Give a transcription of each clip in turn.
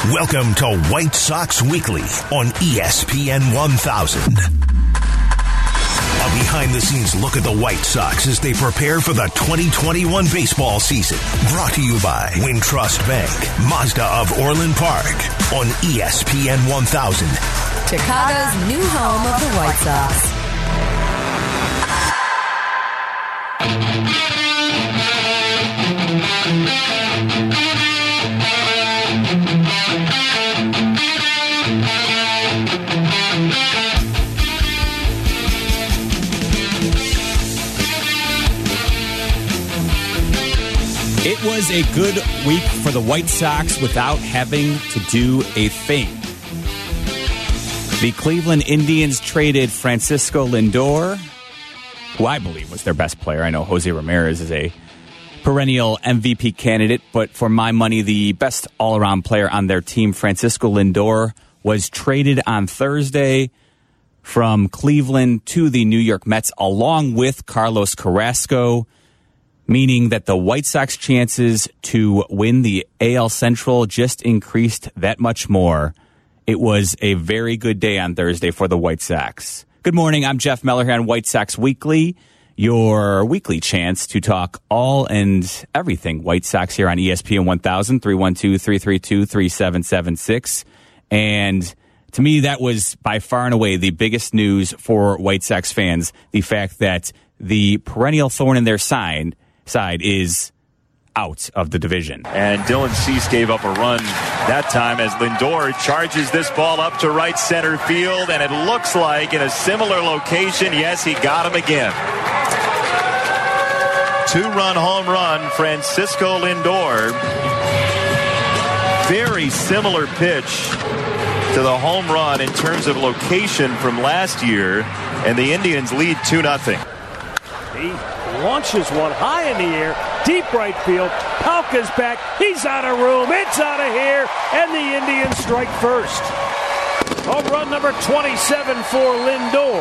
Welcome to White Sox Weekly on ESPN 1000. A behind-the-scenes look at the White Sox as they prepare for the 2021 baseball season. Brought to you by Wintrust Bank, Mazda of Orland Park on ESPN 1000. Chicago's new home of the White Sox. It was a good week for the White Sox without having to do a thing. The Cleveland Indians traded Francisco Lindor, who I believe was their best player. I know Jose Ramirez is a perennial MVP candidate, but for my money, the best all-around player on their team, Francisco Lindor, was traded on Thursday from Cleveland to the New York Mets, along with Carlos Carrasco, meaning that the White Sox chances to win the AL Central just increased that much more. It was a very good day on Thursday for the White Sox. Good morning, I'm Jeff Meller here on White Sox Weekly, your weekly chance to talk all and everything White Sox here on ESPN 1000, 312-332-3776. And to me, that was by far and away the biggest news for White Sox fans, the fact that the perennial thorn in their side is out of the division. And Dylan Cease gave up a run that time as Lindor charges this ball up to right center field, and it looks like in a similar location, yes, he got him again. Two-run home run, Francisco Lindor. Very similar pitch to the home run in terms of location from last year, and the Indians lead 2-0. He launches one high in the air, deep right field. Palka's back. He's out of room. It's out of here. And the Indians strike first. Home run number 27 for Lindor.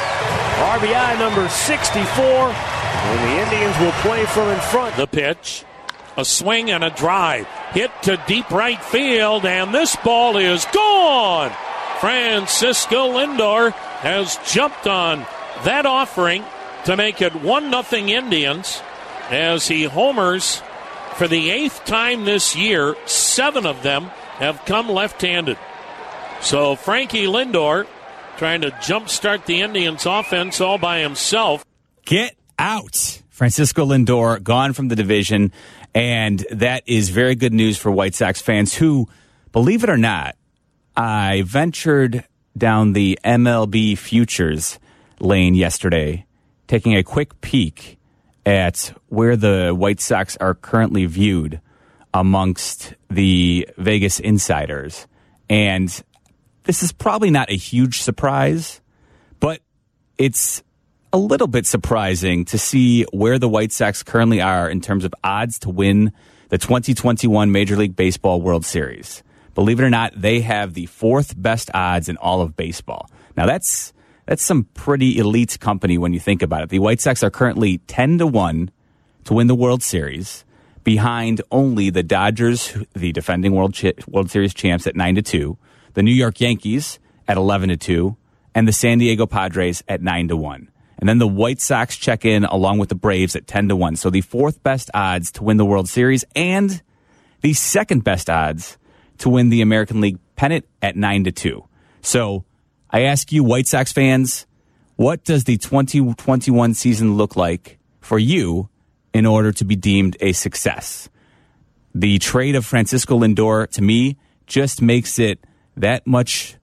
RBI number 64. And the Indians will play from in front. The pitch. A swing and a drive. Hit to deep right field. And this ball is gone. Francisco Lindor has jumped on that offering to make it 1-0 Indians as he homers for the 8th time this year. 7 of them have come left-handed. So Frankie Lindor trying to jumpstart the Indians offense all by himself. Get out. Francisco Lindor gone from the division, and that is very good news for White Sox fans who, believe it or not, I ventured down the MLB futures lane yesterday, taking a quick peek at where the White Sox are currently viewed amongst the Vegas insiders. And this is probably not a huge surprise, but it's a little bit surprising to see where the White Sox currently are in terms of odds to win the 2021 Major League Baseball World Series. Believe it or not, they have the 4th best odds in all of baseball. Now, that's some pretty elite company when you think about it. The White Sox are currently 10-1 to win the World Series, behind only the Dodgers, the defending World Series champs, at 9-2, the New York Yankees at 11-2, and the San Diego Padres at 9-1. And then the White Sox check in along with the Braves at 10-1. So the 4th best odds to win the World Series and the 2nd best odds to win the American League pennant at 9-2. So I ask you, White Sox fans, what does the 2021 season look like for you in order to be deemed a success? The trade of Francisco Lindor, to me, just makes it that much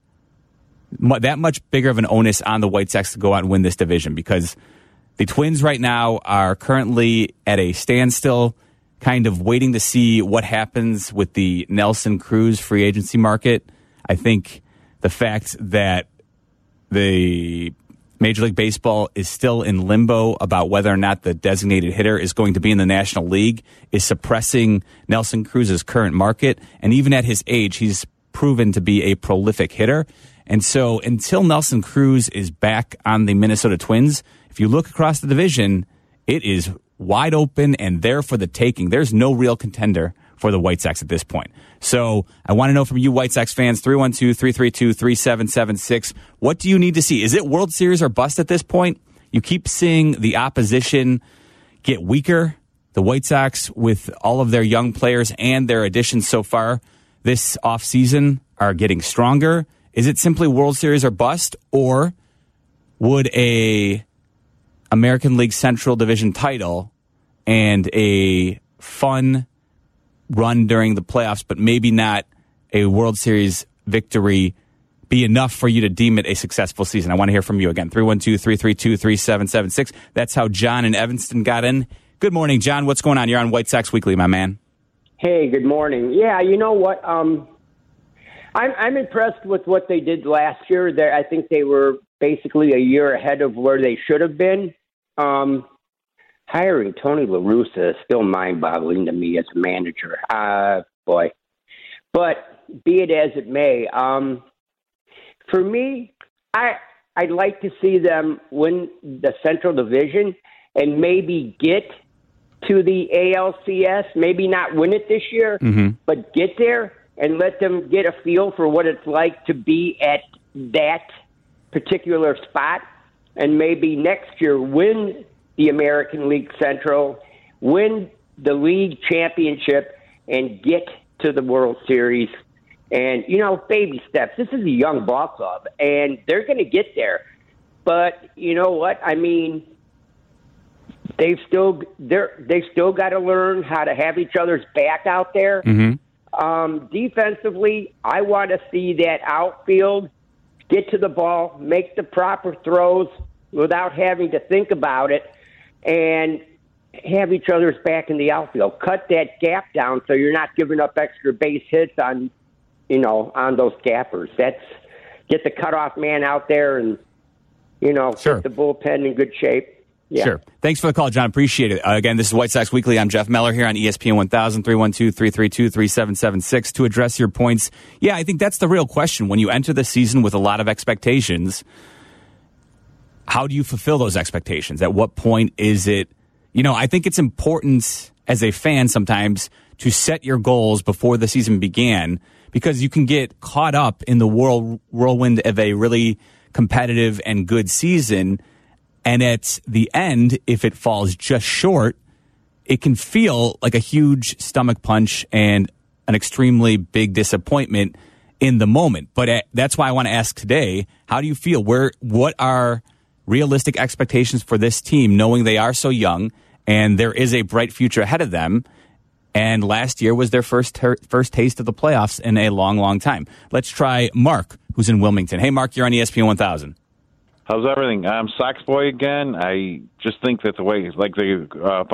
bigger of an onus on the White Sox to go out and win this division, because the Twins right now are currently at a standstill, kind of waiting to see what happens with the Nelson Cruz free agency market. I think the fact that the Major League Baseball is still in limbo about whether or not the designated hitter is going to be in the National League is suppressing Nelson Cruz's current market. And even at his age, he's proven to be a prolific hitter. And so until Nelson Cruz is back on the Minnesota Twins, if you look across the division, it is wide open and there for the taking. There's no real contender for the White Sox at this point. So I want to know from you White Sox fans, 312-332-3776, what do you need to see? Is it World Series or bust at this point? You keep seeing the opposition get weaker. The White Sox, with all of their young players and their additions so far this offseason, are getting stronger. Is it simply World Series or bust, or would a American League Central Division title and a fun run during the playoffs, but maybe not a World Series victory, be enough for you to deem it a successful season? I want to hear from you again. 312-332-3776. That's how John in Evanston got in. Good morning, John. What's going on? You're on White Sox Weekly, my man. Hey, good morning. Yeah, you know what? I'm impressed with what they did last year. I think they were basically a year ahead of where they should have been. Hiring Tony La Russa is still mind-boggling to me as a manager. Boy. But be it as it may, for me, I'd like to see them win the Central Division and maybe get to the ALCS, maybe not win it this year, but get there and let them get a feel for what it's like to be at that particular spot, and maybe next year win the American League Central, win the league championship, and get to the World Series. And, baby steps. This is a young ball club, and they're going to get there. But you know what? I mean, they've still got to learn how to have each other's back out there. Defensively, I want to see that outfield get to the ball, make the proper throws without having to think about it, and have each other's back in the outfield. Cut that gap down so you're not giving up extra base hits on those gappers. Get the cutoff man out there and, Sure. Get the bullpen in good shape. Yeah. Sure. Thanks for the call, John. Appreciate it. Again, this is White Sox Weekly. I'm Jeff Meller here on ESPN 1000, 312-332-3776 to address your points. Yeah, I think that's the real question. When you enter the season with a lot of expectations, how do you fulfill those expectations? At what point is it, I think it's important as a fan sometimes to set your goals before the season began, because you can get caught up in the whirlwind of a really competitive and good season. And at the end, if it falls just short, it can feel like a huge stomach punch and an extremely big disappointment in the moment. But that's why I want to ask today, how do you feel? What are realistic expectations for this team, knowing they are so young and there is a bright future ahead of them? And last year was their first taste of the playoffs in a long, long time. Let's try Mark, who's in Wilmington. Hey, Mark, you're on ESPN 1000. How's everything? I'm Sox boy again. I just think that the way, like the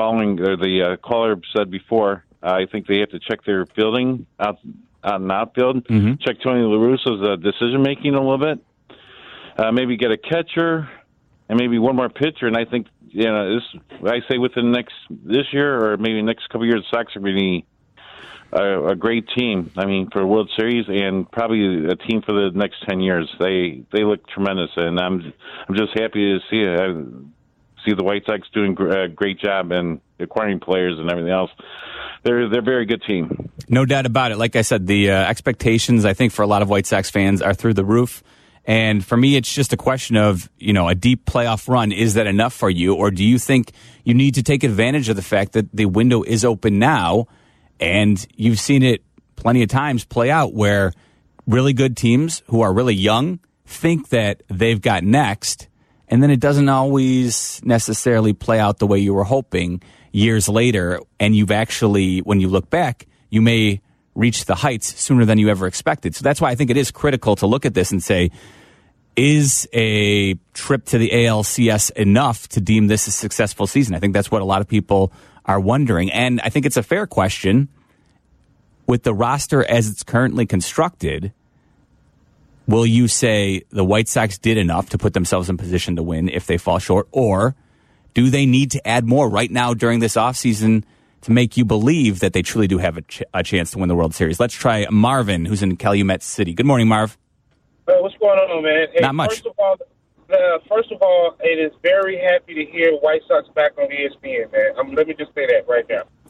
caller said before, I think they have to check their fielding out and outfield. Check Tony La Russa's decision making a little bit. Maybe get a catcher and maybe one more pitcher. And I think I say within this year or maybe next couple of years, the Sox are going to be a great team. I mean, for a World Series and probably a team for the next 10 years. They look tremendous, and I'm just happy to see the White Sox doing a great job and acquiring players and everything else. They're a very good team. No doubt about it. Like I said, the expectations, I think, for a lot of White Sox fans are through the roof. And for me, it's just a question of, a deep playoff run. Is that enough for you? Or do you think you need to take advantage of the fact that the window is open now? And you've seen it plenty of times play out where really good teams who are really young think that they've got next, and then it doesn't always necessarily play out the way you were hoping years later. And you've actually, when you look back, you may reach the heights sooner than you ever expected. So that's why I think it is critical to look at this and say, is a trip to the ALCS enough to deem this a successful season? I think that's what a lot of people are wondering. And I think it's a fair question. With the roster as it's currently constructed, will you say the White Sox did enough to put themselves in position to win if they fall short? Or do they need to add more right now during this offseason to make you believe that they truly do have a chance to win the World Series? Let's try Marvin, who's in Calumet City. Good morning, Marv. What's going on, man? Hey, Not much. First of all, it is very happy to hear White Sox back on ESPN, man. Let me just say that right now.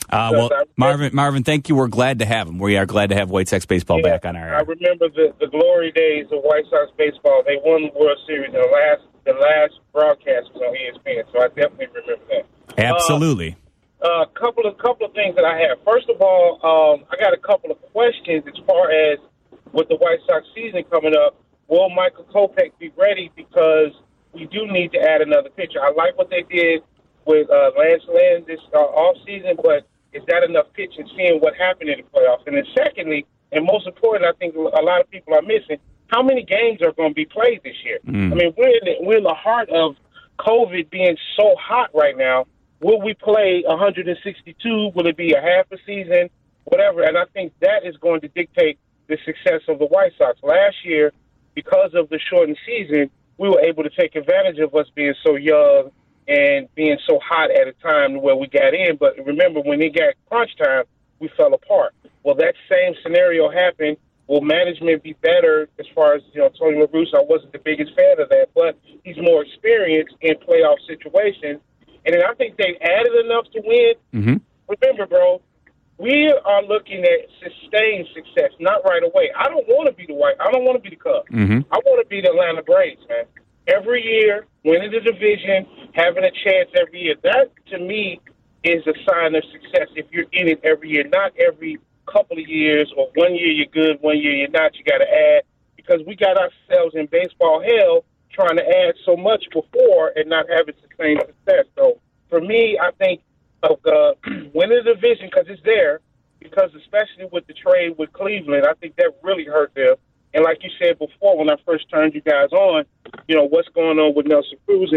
Well, Marvin, thank you. We're glad to have him. We are glad to have White Sox baseball back on our air. I remember the glory days of White Sox baseball. They won the World Series. The last broadcast was on ESPN, so I definitely remember that. Absolutely. Couple of things that I have. First of all, I got a couple of questions as far as with the White Sox season coming up. Will Michael Kopech be ready? Because we do need to add another pitcher. I like what they did with Lance Lynn this offseason, but is that enough pitching, seeing what happened in the playoffs? And then secondly, and most important, I think a lot of people are missing, how many games are going to be played this year? I mean, we're in the heart of COVID being so hot right now. Will we play 162? Will it be a half a season? Whatever. And I think that is going to dictate the success of the White Sox. Last year, because of the shortened season, we were able to take advantage of us being so young and being so hot at a time where we got in. But remember, when it got crunch time, we fell apart. Well, that same scenario happened. Will management be better as far as, Tony La Russa? I wasn't the biggest fan of that, but he's more experienced in playoff situations. And then I think they added enough to win. Mm-hmm. Remember, bro, we are looking at sustained success, not right away. I don't want to be the Cubs. Mm-hmm. I want to be the Atlanta Braves, man. Every year, winning the division, having a chance every year. That, to me, is a sign of success if you're in it every year, not every couple of years or 1 year you're good, 1 year you're not. You got to add, because we got ourselves in baseball hell trying to add so much before and not having sustained success. So, for me, I think of winning the division, because it's there, because especially with the trade with Cleveland, I think that really hurt them. And like you said before, when I first turned you guys on, what's going on with Nelson Cruz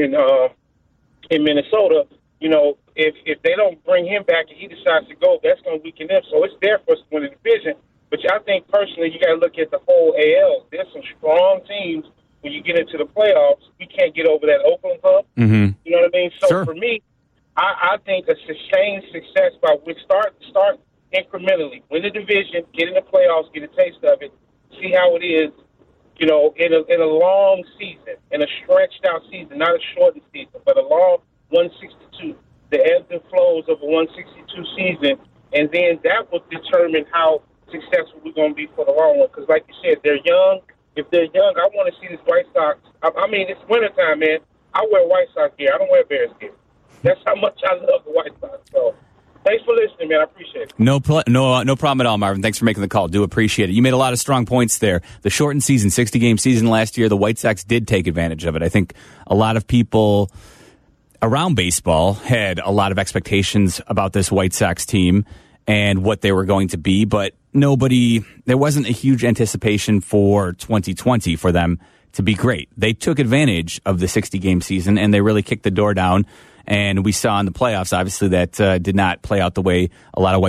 in Minnesota, if they don't bring him back and he decides to go, that's going to weaken them. So it's there for us to win the division. But I think personally, you got to look at the whole AL. There's some strong teams when you get into the playoffs. We can't get over that Oakland hump. Mm-hmm. You know what I mean? So sure. For me, I think a sustained success by we start incrementally, win the division, get in the playoffs, get a taste of it, see how it is, in a long season, in a stretched out season, not a shortened season, but a long 162, the ebbs and flows of a 162 season, and then that will determine how successful we're going to be for the long run. Because like you said, they're young. If they're young, I want to see this White Sox. I mean, it's wintertime, man. I wear White Sox gear. I don't wear Bears gear. That's how much I love the White Sox. So thanks for listening, man. I appreciate it. No problem at all, Marvin. Thanks for making the call. Do appreciate it. You made a lot of strong points there. The shortened season, 60-game season last year, the White Sox did take advantage of it. I think a lot of people around baseball had a lot of expectations about this White Sox team and what they were going to be, but there wasn't a huge anticipation for 2020 for them to be great. They took advantage of the 60-game season, and they really kicked the door down. And we saw in the playoffs, obviously, that did not play out the way a lot of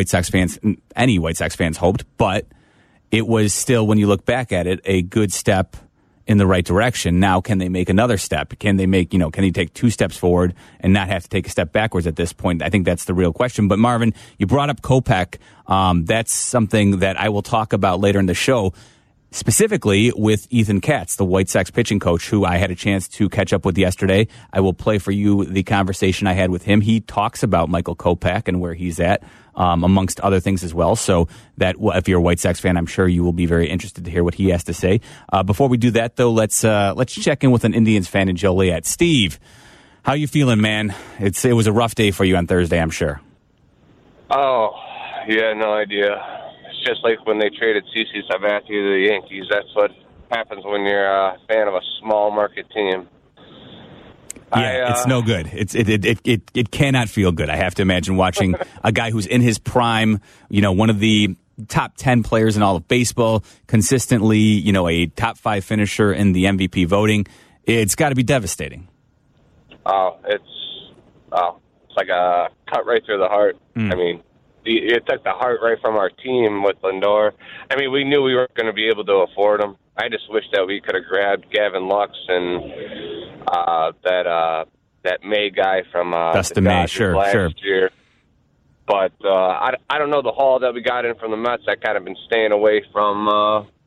any White Sox fans hoped. But it was still, when you look back at it, a good step in the right direction. Now, can they make another step? Can they can they take 2 steps forward and not have to take a step backwards at this point? I think that's the real question. But Marvin, you brought up Kopech. That's something that I will talk about later in the show, specifically with Ethan Katz, the White Sox pitching coach, who I had a chance to catch up with yesterday. I will play for you the conversation I had with him. He talks about Michael Kopech and where he's at, amongst other things as well. So that if you're a White Sox fan, I'm sure you will be very interested to hear what he has to say. Before we do that, though, let's check in with an Indians fan in Joliet. Steve, how you feeling, man? It was a rough day for you on Thursday, I'm sure. Oh, yeah, no idea. Just like when they traded CeCe Sabathia to the Yankees. That's what happens when you're a fan of a small market team. Yeah, it's no good. It cannot feel good. I have to imagine watching a guy who's in his prime, one of the top 10 players in all of baseball, consistently, a top 5 finisher in the MVP voting. It's got to be devastating. It's like a cut right through the heart. I mean, it took the heart right from our team with Lindor. I mean, we knew we weren't going to be able to afford him. I just wish that we could have grabbed Gavin Lux and that May guy from Dustin May, last year. But I don't know the haul that we got in from the Mets. I kind of been staying away from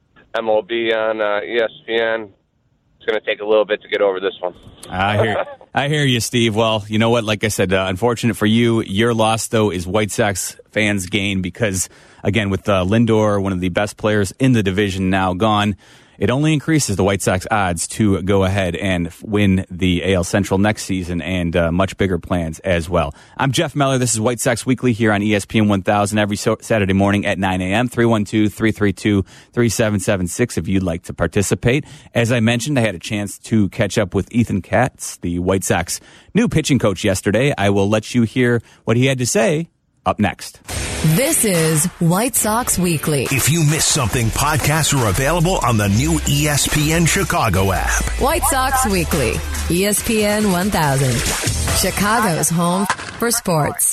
MLB on ESPN. It's going to take a little bit to get over this one. I I hear you, Steve. Well, you know what? Like I said, unfortunate for you. Your loss, though, is White Sox fans' gain because, again, with Lindor, one of the best players in the division, now gone, it only increases the White Sox odds to go ahead and win the AL Central next season and much bigger plans as well. I'm Jeff Meller. This is White Sox Weekly here on ESPN 1000 every Saturday morning at 9 a.m., 312-332-3776 if you'd like to participate. As I mentioned, I had a chance to catch up with Ethan Katz, the White Sox new pitching coach, yesterday. I will let you hear what he had to say up next. This is White Sox Weekly. If you missed something, podcasts are available on the new ESPN Chicago app. White Sox Weekly, ESPN 1000, Chicago's home for sports.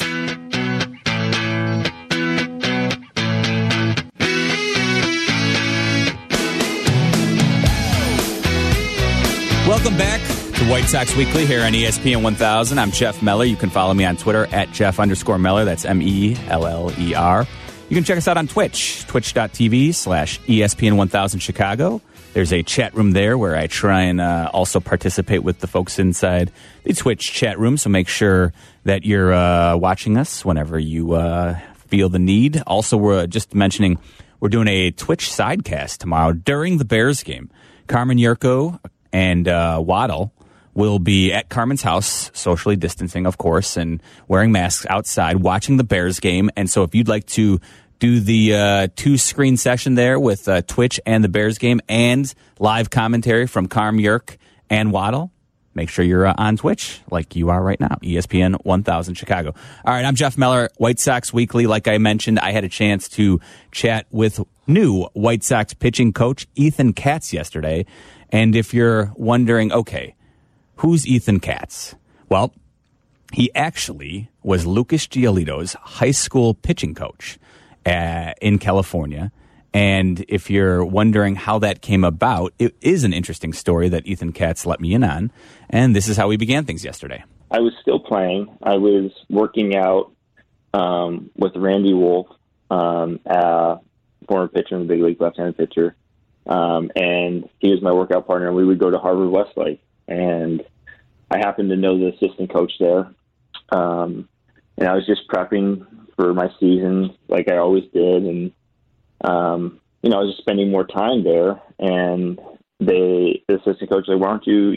Welcome back to White Sox Weekly here on ESPN 1000. I'm Jeff Meller. You can follow me on Twitter at Jeff_Meller. That's MELLER. You can check us out on Twitch, twitch.tv/ESPN 1000 Chicago. There's a chat room there where I try and also participate with the folks inside the Twitch chat room. So make sure that you're watching us whenever you feel the need. Also, we're just mentioning we're doing a Twitch sidecast tomorrow during the Bears game. Carmen Yurko and Waddle will be at Carmen's house, socially distancing, of course, and wearing masks outside, watching the Bears game. And so if you'd like to do the two-screen session there with Twitch and the Bears game and live commentary from Carm Yurk and Waddle, make sure you're on Twitch like you are right now, ESPN 1000 Chicago. All right, I'm Jeff Meller, White Sox Weekly. Like I mentioned, I had a chance to chat with new White Sox pitching coach Ethan Katz yesterday. And if you're wondering, okay, who's Ethan Katz? Well, he actually was Lucas Giolito's high school pitching coach in California. And if you're wondering how that came about, it is an interesting story that Ethan Katz let me in on. And this is how we began things yesterday. I was still playing. I was working out with Randy Wolf, a former pitcher in the big league, left-handed pitcher. And he was my workout partner, and we would go to Harvard Westlake. And I happened to know the assistant coach there. And I was just prepping for my season like I always did. And, I was just spending more time there. And the assistant coach was like, why don't you,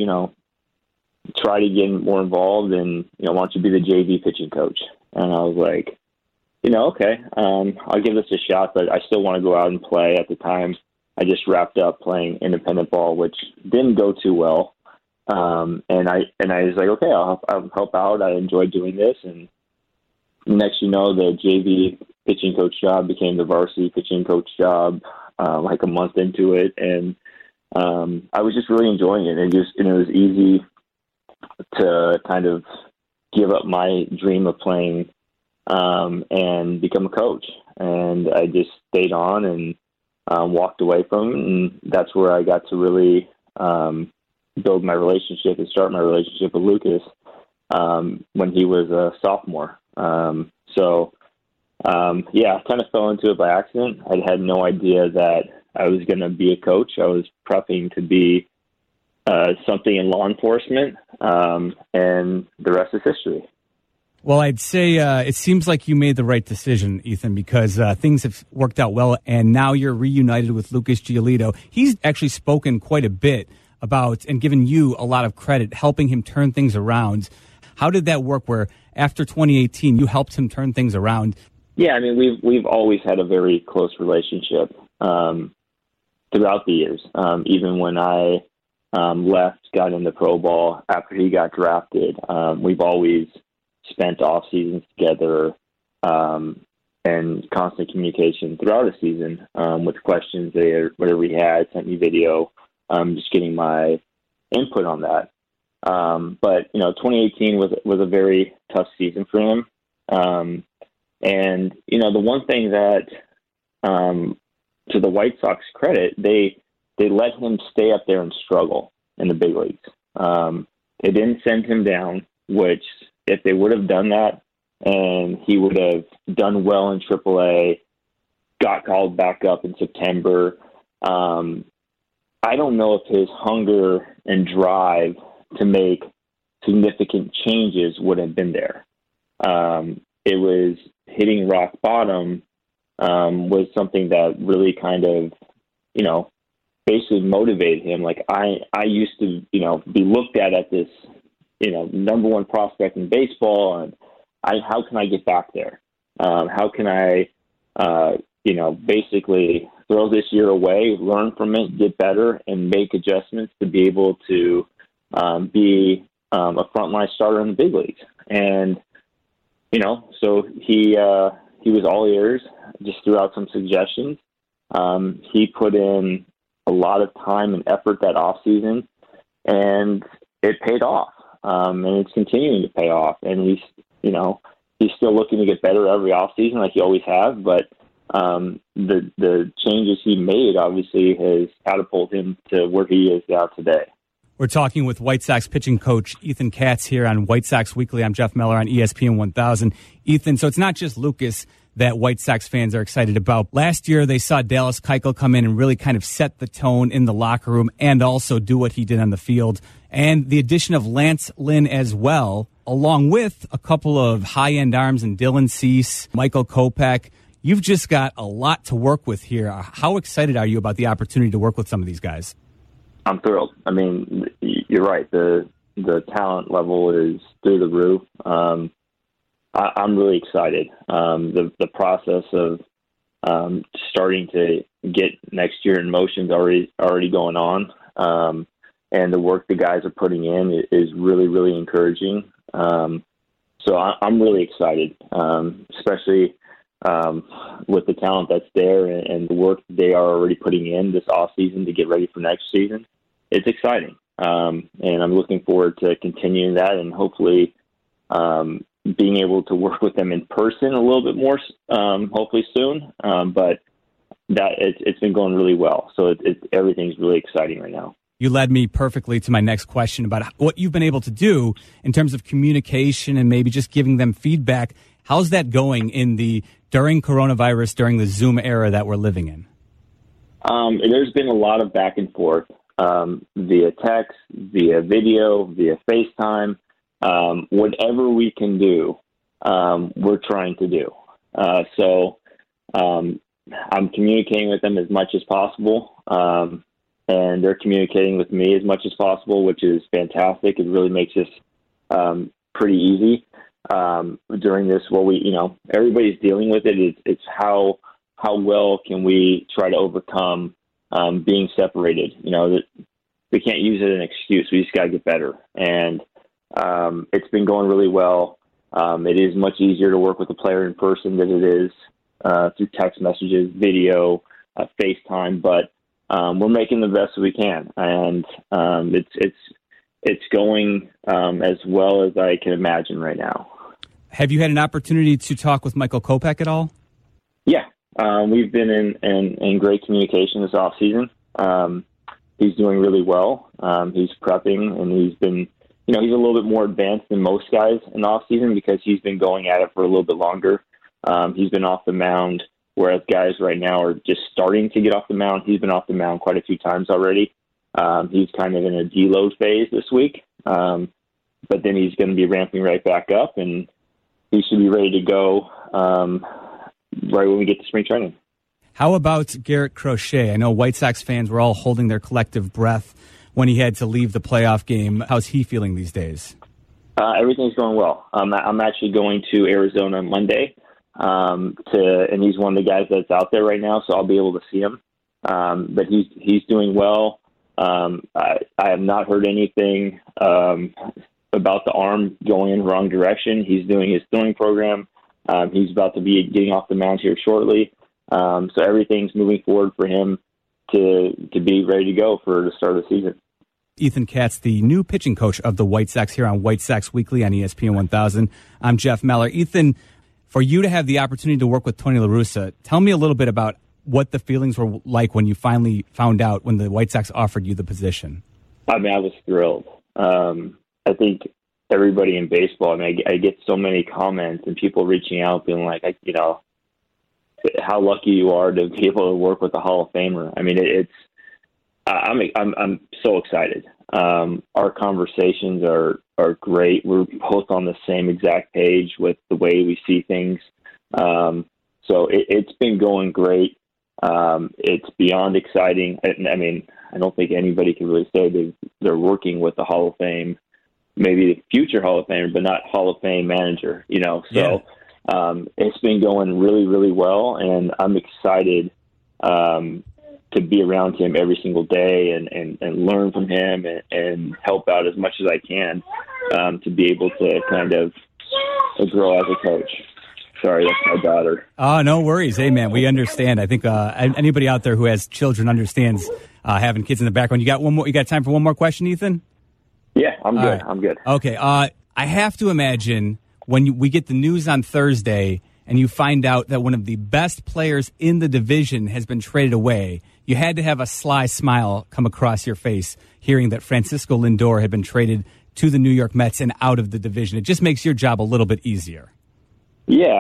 try to get more involved and, why don't you be the JV pitching coach? And I was like, okay, I'll give this a shot, but I still want to go out and play. At the time, I just wrapped up playing independent ball, which didn't go too well. And I was like, okay, I'll help out. I enjoy doing this. And next, the JV pitching coach job became the varsity pitching coach job, like a month into it. And I was just really enjoying it. It was easy to kind of give up my dream of playing and become a coach. And I just stayed on and walked away from it, and that's where I got to really build my relationship and start my relationship with Lucas when he was a sophomore. I kind of fell into it by accident. I had no idea that I was going to be a coach. I was prepping to be something in law enforcement, and the rest is history. Well, I'd say it seems like you made the right decision, Ethan, because things have worked out well, and now you're reunited with Lucas Giolito. He's actually spoken quite a bit about and given you a lot of credit, helping him turn things around. How did that work where after 2018, you helped him turn things around? Yeah, I mean, we've always had a very close relationship throughout the years. Even when I left, got into pro ball, after he got drafted, we've always spent off seasons together and constant communication throughout the season with questions there, whatever he had, sent me video, just getting my input on that. But 2018 was a very tough season for him. And the one thing that, to the White Sox credit, they let him stay up there and struggle in the big leagues. They didn't send him down, which if they would have done that and he would have done well in AAA, got called back up in September, I don't know if his hunger and drive to make significant changes would have been there. It was hitting rock bottom was something that really kind of, basically motivated him. Like I used to, be looked at this, number one prospect in baseball, and how can I get back there? How can I, basically throw this year away, learn from it, get better, and make adjustments to be able to be a frontline starter in the big leagues. And, so he was all ears, just threw out some suggestions. He put in a lot of time and effort that off season, and it paid off. And it's continuing to pay off. And he's still looking to get better every off season, like he always has. But the changes he made obviously has catapulted him to where he is now today. We're talking with White Sox pitching coach Ethan Katz here on White Sox Weekly. I'm Jeff Meller on ESPN 1000. Ethan, so it's not just Lucas that White Sox fans are excited about. Last year, they saw Dallas Keuchel come in and really kind of set the tone in the locker room and also do what he did on the field. And the addition of Lance Lynn as well, along with a couple of high-end arms in Dylan Cease, Michael Kopech. You've just got a lot to work with here. How excited are you about the opportunity to work with some of these guys? I'm thrilled. I mean, you're right. The talent level is through the roof. I'm really excited. The process of starting to get next year in motion is already going on, and the work the guys are putting in is really, really encouraging. So I'm really excited, especially with the talent that's there and the work they are already putting in this off season to get ready for next season. It's exciting, and I'm looking forward to continuing that and hopefully being able to work with them in person a little bit more, hopefully soon. But that it's been going really well, so everything's really exciting right now. You led me perfectly to my next question about what you've been able to do in terms of communication and maybe just giving them feedback. How's that going during coronavirus, during the Zoom era that we're living in? There's been a lot of back and forth via text, via video, via FaceTime. Whatever we can do, we're trying to do. So I'm communicating with them as much as possible, and they're communicating with me as much as possible, which is fantastic. It really makes this pretty easy during this. Well, everybody's dealing with it. It's how well can we try to overcome being separated? That we can't use it as an excuse. We just got to get better. And it's been going really well. It is much easier to work with a player in person than it is through text messages, video, FaceTime. But we're making the best we can, and it's going as well as I can imagine right now. Have you had an opportunity to talk with Michael Kopech at all? Yeah, we've been in great communication this off season. He's doing really well. He's prepping, and he's been. He's a little bit more advanced than most guys in the offseason because he's been going at it for a little bit longer. He's been off the mound, whereas guys right now are just starting to get off the mound. He's been off the mound quite a few times already. He's kind of in a deload phase this week, but then he's going to be ramping right back up, and he should be ready to go right when we get to spring training. How about Garrett Crochet? I know White Sox fans were all holding their collective breath when he had to leave the playoff game. How's he feeling these days? Everything's going well. I'm actually going to Arizona Monday, and he's one of the guys that's out there right now, so I'll be able to see him. But he's doing well. I have not heard anything about the arm going in the wrong direction. He's doing his throwing program. He's about to be getting off the mound here shortly. So everything's moving forward for him to be ready to go for the start of the season. Ethan Katz, the new pitching coach of the White Sox here on White Sox Weekly on ESPN 1000. I'm Jeff Meller. Ethan, for you to have the opportunity to work with Tony La Russa, tell me a little bit about what the feelings were like when you finally found out when the White Sox offered you the position. I was thrilled. I think everybody in baseball, I get so many comments and people reaching out being like, how lucky you are to be able to work with a Hall of Famer. I'm so excited. Our conversations are great. We're both on the same exact page with the way we see things. So it's been going great. It's beyond exciting. I mean, I don't think anybody can really say they're working with the Hall of Fame, maybe the future Hall of Famer, but not Hall of Fame manager, So it's been going really, really well, and I'm excited to be around him every single day and learn from him and help out as much as I can to be able to kind of grow as a coach. Sorry, that's my daughter. Oh, no worries. Hey, man, we understand. I think anybody out there who has children understands having kids in the background. You got one more? You got time for one more question, Ethan? Yeah, I'm good. Right. I'm good. Okay. I have to imagine when we get the news on Thursday and you find out that one of the best players in the division has been traded away, you had to have a sly smile come across your face hearing that Francisco Lindor had been traded to the New York Mets and out of the division. It just makes your job a little bit easier. Yeah,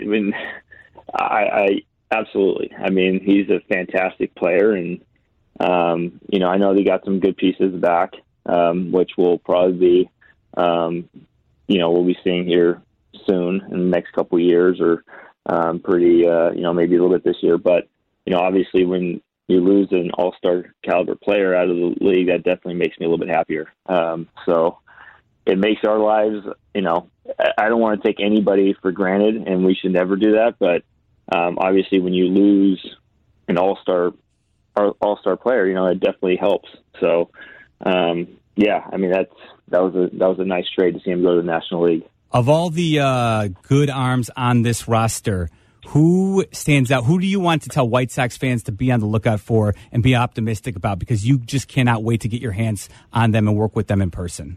I absolutely. I mean, he's a fantastic player, and I know they got some good pieces back, which will probably be, we'll be seeing here soon in the next couple of years, or maybe a little bit this year. But obviously, when you lose an all-star caliber player out of the league, that definitely makes me a little bit happier. So it makes our lives, I don't want to take anybody for granted, and we should never do that. But obviously, when you lose an all-star player, it definitely helps. So, that was a nice trade to see him go to the National League. Of all the good arms on this roster, who stands out? Who do you want to tell White Sox fans to be on the lookout for and be optimistic about? Because you just cannot wait to get your hands on them and work with them in person.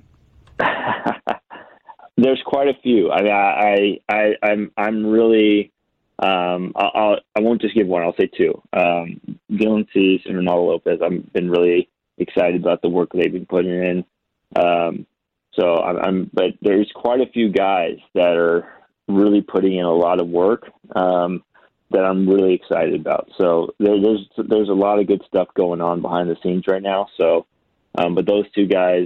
There's quite a few. I'm really. I won't just give one. I'll say two. Dylan Cease and Ronaldo Lopez. I've been really excited about the work they've been putting in. But there's quite a few guys that are really putting in a lot of work that I'm really excited about. So there's a lot of good stuff going on behind the scenes right now. So, but those two guys,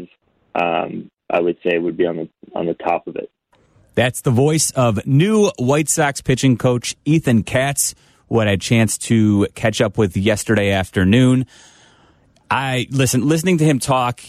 I would say would be on the top of it. That's the voice of new White Sox pitching coach Ethan Katz, who I had a chance to catch up with yesterday afternoon. Listening to him talk,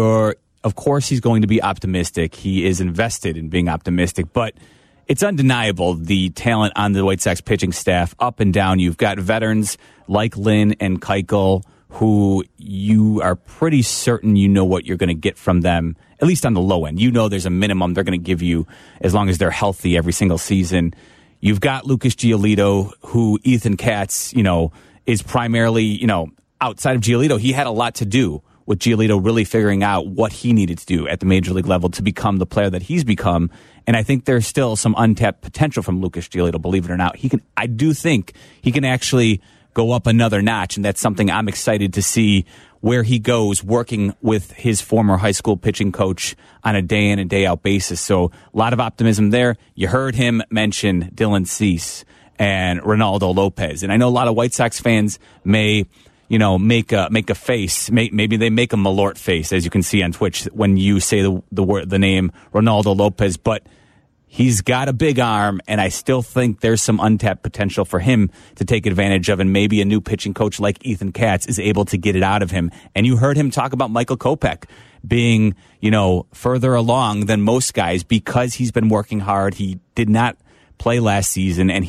of course he's going to be optimistic. He is invested in being optimistic, but it's undeniable the talent on the White Sox pitching staff up and down. You've got veterans like Lynn and Keuchel, who you are pretty certain you know what you're going to get from them, at least on the low end. You know there's a minimum they're going to give you as long as they're healthy every single season. You've got Lucas Giolito, who Ethan Katz, is primarily, outside of Giolito. He had a lot to do with Giolito really figuring out what he needed to do at the major league level to become the player that he's become. And I think there's still some untapped potential from Lucas Giolito, believe it or not. I do think he can actually go up another notch, and that's something I'm excited to see where he goes working with his former high school pitching coach on a day in and day out basis. So a lot of optimism there. You heard him mention Dylan Cease and Ronaldo Lopez. And I know a lot of White Sox fans may make a face. Maybe they make a Malort face, as you can see on Twitch when you say the name Ronaldo Lopez. But he's got a big arm, and I still think there's some untapped potential for him to take advantage of, and maybe a new pitching coach like Ethan Katz is able to get it out of him. And you heard him talk about Michael Kopech being, further along than most guys because he's been working hard. He did not play last season, and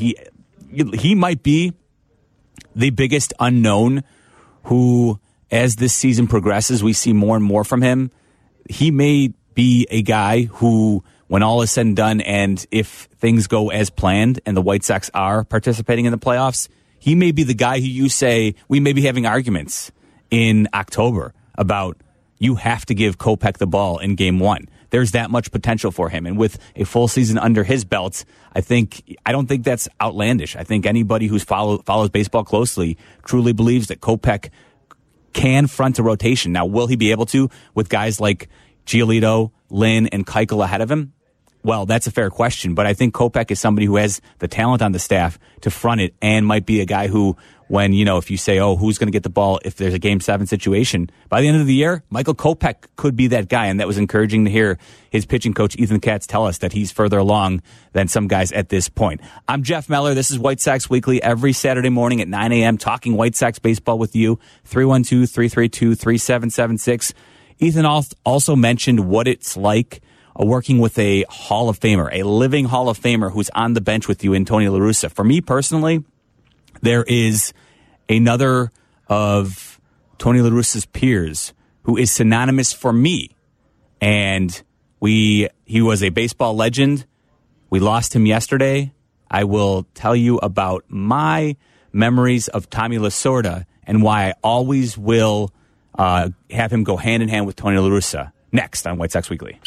he might be the biggest unknown who, as this season progresses, we see more and more from him. He may be a guy who, when all is said and done, and if things go as planned and the White Sox are participating in the playoffs, he may be the guy who you say we may be having arguments in October about you have to give Kopech the ball in game one. There's that much potential for him. And with a full season under his belt, I don't think that's outlandish. I think anybody who follows baseball closely truly believes that Kopech can front a rotation. Now, will he be able to with guys like Giolito, Lynn, and Keuchel ahead of him? Well, that's a fair question, but I think Kopech is somebody who has the talent on the staff to front it and might be a guy who, when, if you say, oh, who's going to get the ball if there's a Game 7 situation, by the end of the year, Michael Kopech could be that guy. And that was encouraging to hear his pitching coach, Ethan Katz, tell us that he's further along than some guys at this point. I'm Jeff Meller. This is White Sox Weekly every Saturday morning at 9 a.m. talking White Sox baseball with you. 312-332-3776. Ethan also mentioned what it's like working with a Hall of Famer, a living Hall of Famer who's on the bench with you in Tony La Russa. For me personally, there is another of Tony La Russa's peers who is synonymous for me. And he was a baseball legend. We lost him yesterday. I will tell you about my memories of Tommy Lasorda and why I always will have him go hand in hand with Tony La Russa. Next on White Sox Weekly.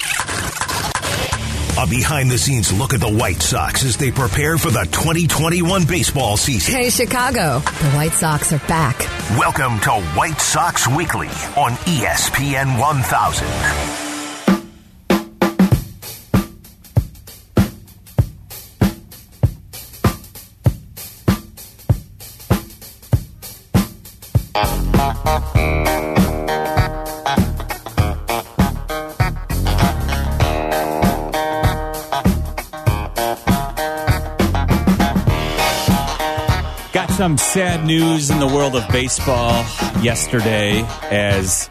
A behind-the-scenes look at the White Sox as they prepare for the 2021 baseball season. Hey, Chicago, the White Sox are back. Welcome to White Sox Weekly on ESPN 1000. Some sad news in the world of baseball yesterday as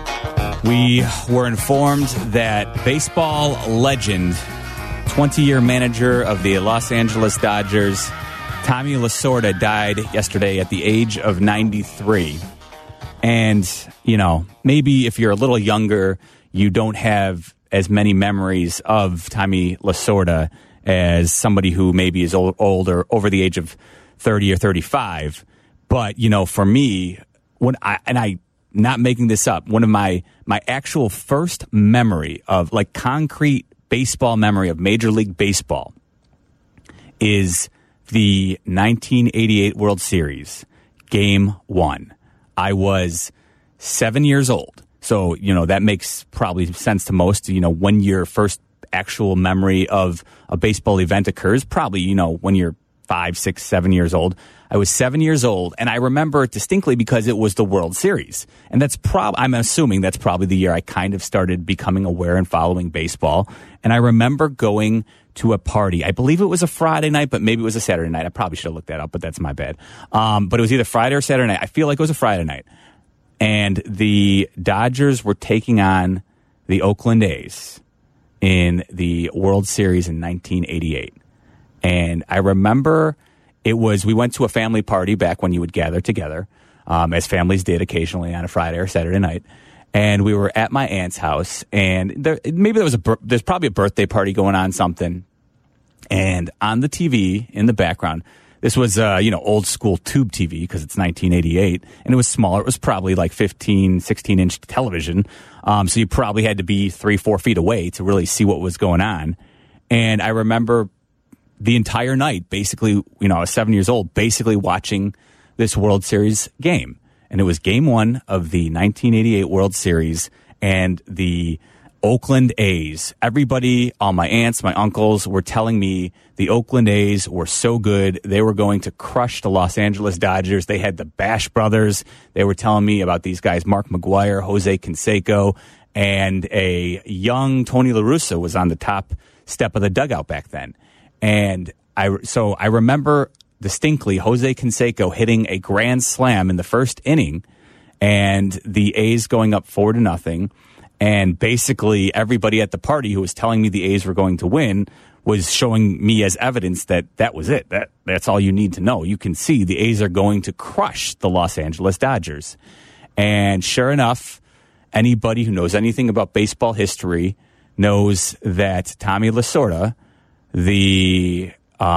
we were informed that baseball legend, 20-year manager of the Los Angeles Dodgers, Tommy Lasorda, died yesterday at the age of 93. And, maybe if you're a little younger, you don't have as many memories of Tommy Lasorda as somebody who maybe is older, over the age of 30 or 35. But, for me, I'm not making this up, one of my actual first memory of concrete baseball memory of Major League Baseball is the 1988 World Series, Game 1. I was 7 years old. So, that makes probably sense to most, when your first actual memory of a baseball event occurs, probably, when you're 5, 6, 7 years old. I was 7 years old, and I remember it distinctly because it was the World Series. And I'm assuming that's probably the year I kind of started becoming aware and following baseball. And I remember going to a party. I believe it was a Friday night, but maybe it was a Saturday night. I probably should have looked that up, but that's my bad. But it was either Friday or Saturday night. I feel like it was a Friday night. And the Dodgers were taking on the Oakland A's in the World Series in 1988. And I remember we went to a family party back when you would gather together, as families did occasionally on a Friday or Saturday night. And we were at my aunt's house, and there's probably a birthday party going on, something. And on the TV in the background, this was, old school tube TV because it's 1988, and it was smaller. It was probably like 15, 16-inch television. So you probably had to be 3-4 feet away to really see what was going on. And I remember the entire night, basically, I was 7 years old, basically watching this World Series game. And it was Game 1 of the 1988 World Series, and the Oakland A's. Everybody, all my aunts, my uncles, were telling me the Oakland A's were so good. They were going to crush the Los Angeles Dodgers. They had the Bash brothers. They were telling me about these guys, Mark McGwire, Jose Canseco, and a young Tony La Russa was on the top step of the dugout back then. And I remember distinctly Jose Canseco hitting a grand slam in the first inning, and the A's going up 4-0. And basically everybody at the party who was telling me the A's were going to win was showing me as evidence that was it. That's all you need to know. You can see the A's are going to crush the Los Angeles Dodgers. And sure enough, anybody who knows anything about baseball history knows that Tommy Lasorda, the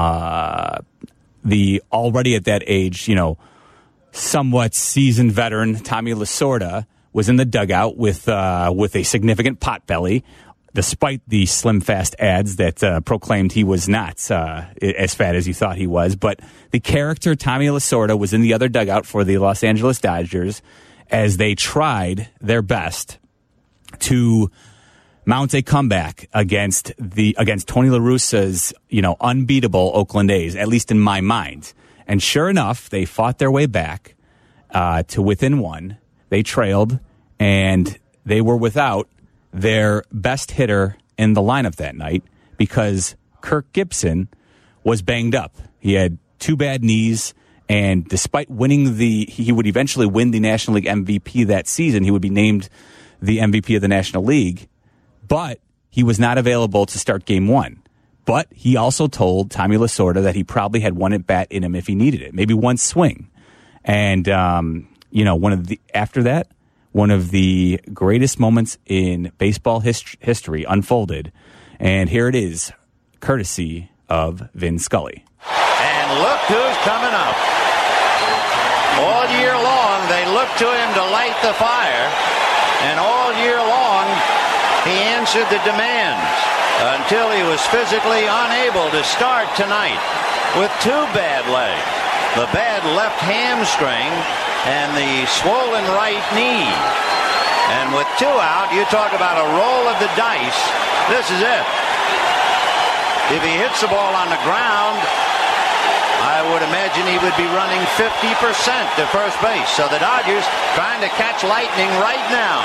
already at that age, somewhat seasoned veteran Tommy Lasorda was in the dugout with a significant pot belly, despite the slim fast ads that proclaimed he was not as fat as you thought he was. But the character Tommy Lasorda was in the other dugout for the Los Angeles Dodgers as they tried their best to mount a comeback against Tony La Russa's, unbeatable Oakland A's, at least in my mind. And sure enough, they fought their way back to within one. They trailed, and they were without their best hitter in the lineup that night because Kirk Gibson was banged up. He had 2 bad knees, and despite winning he would eventually win the National League MVP that season. He would be named the MVP of the National League, but he was not available to start Game 1. But he also told Tommy Lasorda that he probably had one at bat in him if he needed it, maybe one swing. And after that, one of the greatest moments in baseball history unfolded, and here it is, courtesy of Vin Scully. And look who's coming up. All year long, they look to him to light the fire, and all year long, he answered the demands until he was physically unable to start tonight with 2 bad legs, the bad left hamstring and the swollen right knee. And with 2 out, you talk about a roll of the dice. This is it. If he hits the ball on the ground, I would imagine he would be running 50% to first base. So the Dodgers trying to catch lightning right now.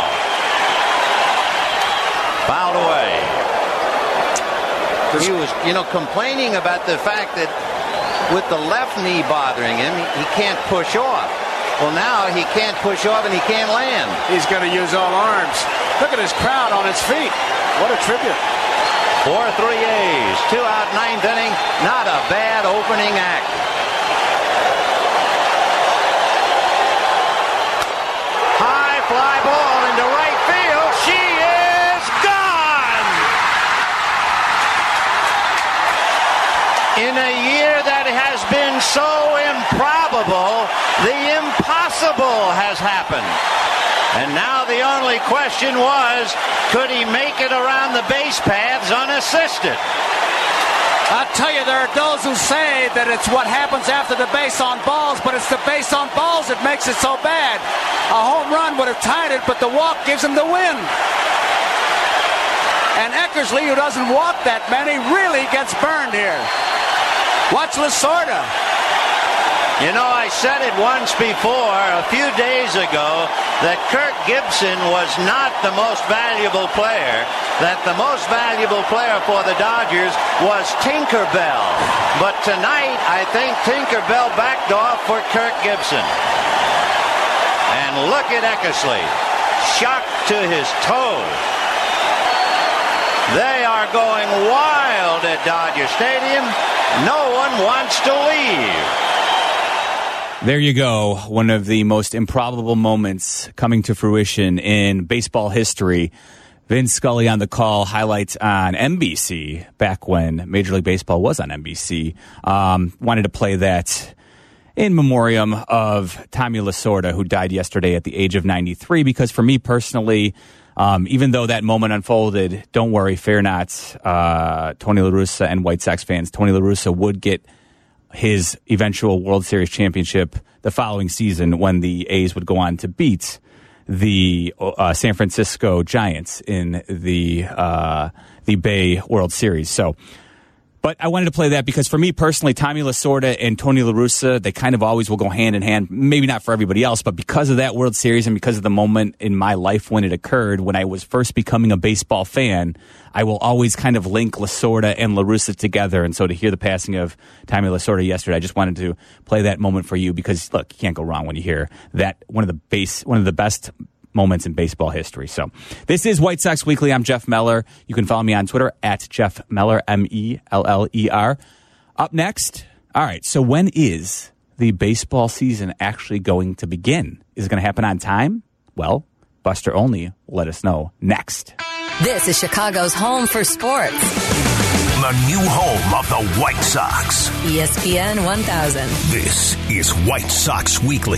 Fouled away. He was, complaining about the fact that with the left knee bothering him, he can't push off. Well, now he can't push off and he can't land. He's going to use all arms. Look at his crowd on its feet. What a tribute. 4-3 A's, 2 out, 9th inning. Not a bad opening act. High fly ball into right field. She is gone. In a year that has been so improbable, the impossible has happened. And now the only question was, could he make it around the base paths unassisted? I'll tell you, there are those who say that it's what happens after the base on balls, but it's the base on balls that makes it so bad. A home run would have tied it, but the walk gives him the win. And Eckersley, who doesn't walk that many, really gets burned here. Watch Lasorda. I said it once before, a few days ago, that Kirk Gibson was not the most valuable player, that the most valuable player for the Dodgers was Tinkerbell. But tonight, I think Tinkerbell backed off for Kirk Gibson. And look at Eckersley, shocked to his toes. They are going wild at Dodger Stadium. No one wants to leave. There you go. One of the most improbable moments coming to fruition in baseball history. Vin Scully on the call, highlights on NBC back when Major League Baseball was on NBC. Wanted to play that in memoriam of Tommy Lasorda, who died yesterday at the age of 93, because for me personally, even though that moment unfolded, don't worry, fear not, Tony La Russa and White Sox fans, Tony La Russa would get his eventual World Series championship the following season when the A's would go on to beat the San Francisco Giants in the Bay World Series. So, but I wanted to play that because for me personally, Tommy Lasorda and Tony La Russa, they kind of always will go hand in hand. Maybe not for everybody else, but because of that World Series and because of the moment in my life when it occurred, when I was first becoming a baseball fan, I will always kind of link Lasorda and La Russa together. And so to hear the passing of Tommy Lasorda yesterday, I just wanted to play that moment for you because, look, you can't go wrong when you hear that one of the best moments in baseball history. So this is White Sox Weekly. I'm Jeff Meller. You can follow me on Twitter at Jeff Meller, Meller. Up next, all right, so when is the baseball season actually going to begin? Is it going to happen on time? Well, Buster Olney will let us know next. This is Chicago's home for sports. The new home of the White Sox. ESPN 1000. This is White Sox Weekly.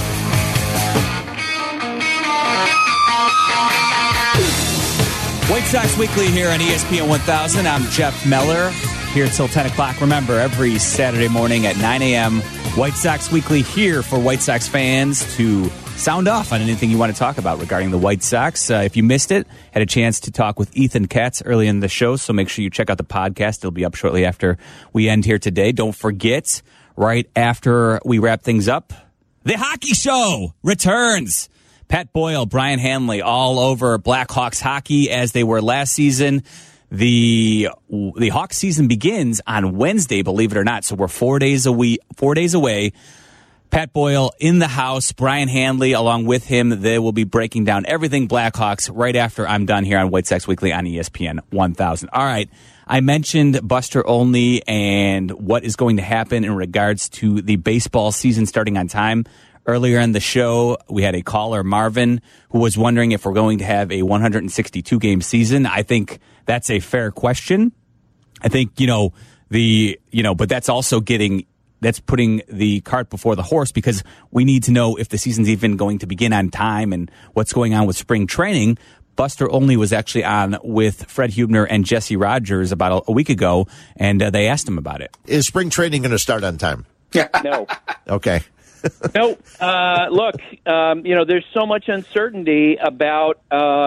White Sox Weekly here on ESPN 1000. I'm Jeff Meller here till 10 o'clock. Remember, every Saturday morning at 9 a.m., White Sox Weekly here for White Sox fans to sound off on anything you want to talk about regarding the White Sox. If you missed it, had a chance to talk with Ethan Katz early in the show, so make sure you check out the podcast. It'll be up shortly after we end here today. Don't forget, right after we wrap things up, the Hockey Show returns. Pat Boyle, Brian Hanley, all over Blackhawks hockey as they were last season. The Hawks season begins on Wednesday, believe it or not. So we're 4 days away. Pat Boyle in the house, Brian Hanley along with him. They will be breaking down everything Blackhawks right after I'm done here on White Sox Weekly on ESPN 1000. All right, I mentioned Buster Olney and what is going to happen in regards to the baseball season starting on time. Earlier in the show, we had a caller, Marvin, who was wondering if we're going to have a 162-game season. I think that's a fair question. I think, but that's also that's putting the cart before the horse, because we need to know if the season's even going to begin on time and what's going on with spring training. Buster Olney was actually on with Fred Hubner and Jesse Rogers about a week ago, and they asked him about it. Is spring training going to start on time? No. Okay. No. Look, there's so much uncertainty about,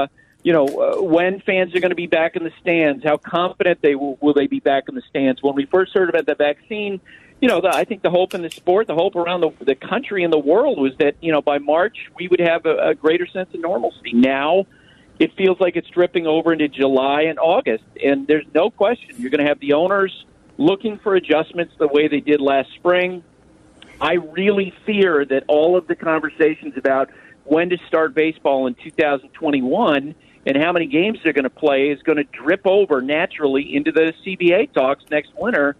when fans are going to be back in the stands, how confident will they be back in the stands. When we first heard about the vaccine, I think the hope in the sport, the hope around the country and the world was that, by March we would have a greater sense of normalcy. Now it feels like it's dripping over into July and August, and there's no question you're going to have the owners looking for adjustments the way they did last spring. I really fear that all of the conversations about when to start baseball in 2021 and how many games they're going to play is going to drip over naturally into the CBA talks next winter.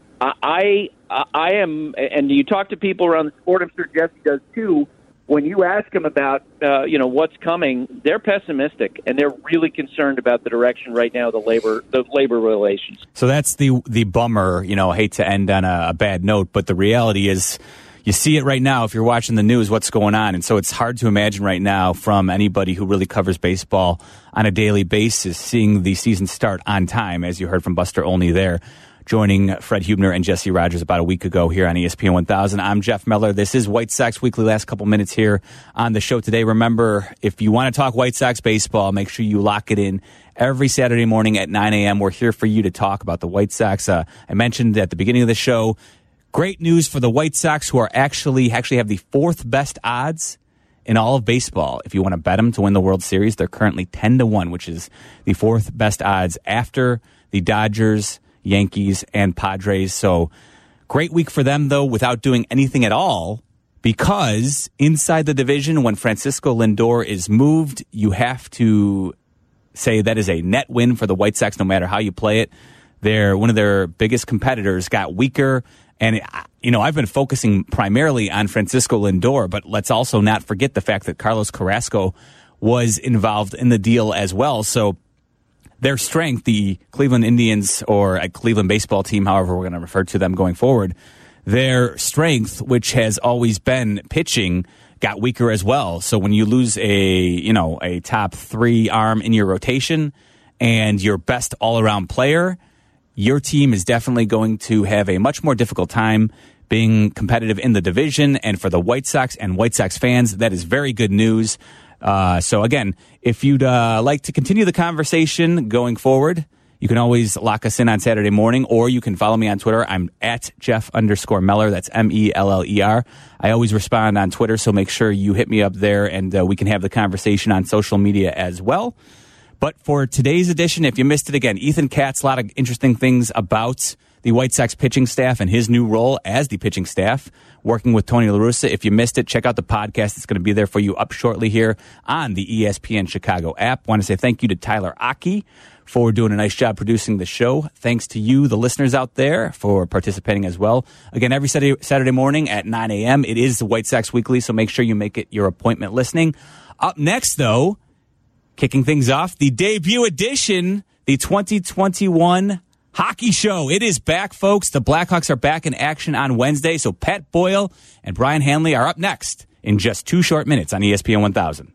I am, and you talk to people around the sport, I'm sure Jesse does too, when you ask them about, what's coming, they're pessimistic, and they're really concerned about the direction right now of the labor relations. So that's the bummer. I hate to end on a bad note, but the reality is you see it right now if you're watching the news, what's going on. And so it's hard to imagine right now from anybody who really covers baseball on a daily basis seeing the season start on time, as you heard from Buster Olney there, joining Fred Hubner and Jesse Rogers about a week ago here on ESPN 1000. I'm Jeff Meller. This is White Sox Weekly. Last couple minutes here on the show today. Remember, if you want to talk White Sox baseball, make sure you lock it in every Saturday morning at 9 a.m. We're here for you to talk about the White Sox. I mentioned at the beginning of the show, great news for the White Sox, who are actually have the fourth best odds in all of baseball. If you want to bet them to win the World Series, they're currently 10-1, which is the fourth best odds after the Dodgers, Yankees, and Padres. So great week for them, though, without doing anything at all, because inside the division, when Francisco Lindor is moved, you have to say that is a net win for the White Sox, no matter how you play it. One of their biggest competitors got weaker, and I've been focusing primarily on Francisco Lindor, but let's also not forget the fact that Carlos Carrasco was involved in the deal as well. So their strength, the Cleveland Indians, or a Cleveland baseball team, however we're going to refer to them going forward, their strength, which has always been pitching, got weaker as well. So when you lose a top three arm in your rotation and your best all-around player, your team is definitely going to have a much more difficult time being competitive in the division. And for the White Sox and White Sox fans, that is very good news. So again, if you'd like to continue the conversation going forward, you can always lock us in on Saturday morning, or you can follow me on Twitter. I'm at Jeff_Meller. That's MELLER. I always respond on Twitter, so make sure you hit me up there, and we can have the conversation on social media as well. But for today's edition, if you missed it again, Ethan Katz, a lot of interesting things about the White Sox pitching staff and his new role as the pitching staff, working with Tony La Russa. If you missed it, check out the podcast. It's going to be there for you up shortly here on the ESPN Chicago app. Want to say thank you to Tyler Aki for doing a nice job producing the show. Thanks to you, the listeners out there, for participating as well. Again, every Saturday morning at 9 a.m., it is the White Sox Weekly, so make sure you make it your appointment listening. Up next, though, kicking things off, the debut edition, the 2021 Hockey Show. It is back, folks. The Blackhawks are back in action on Wednesday, so Pat Boyle and Brian Hanley are up next in just 2 short minutes on ESPN 1000.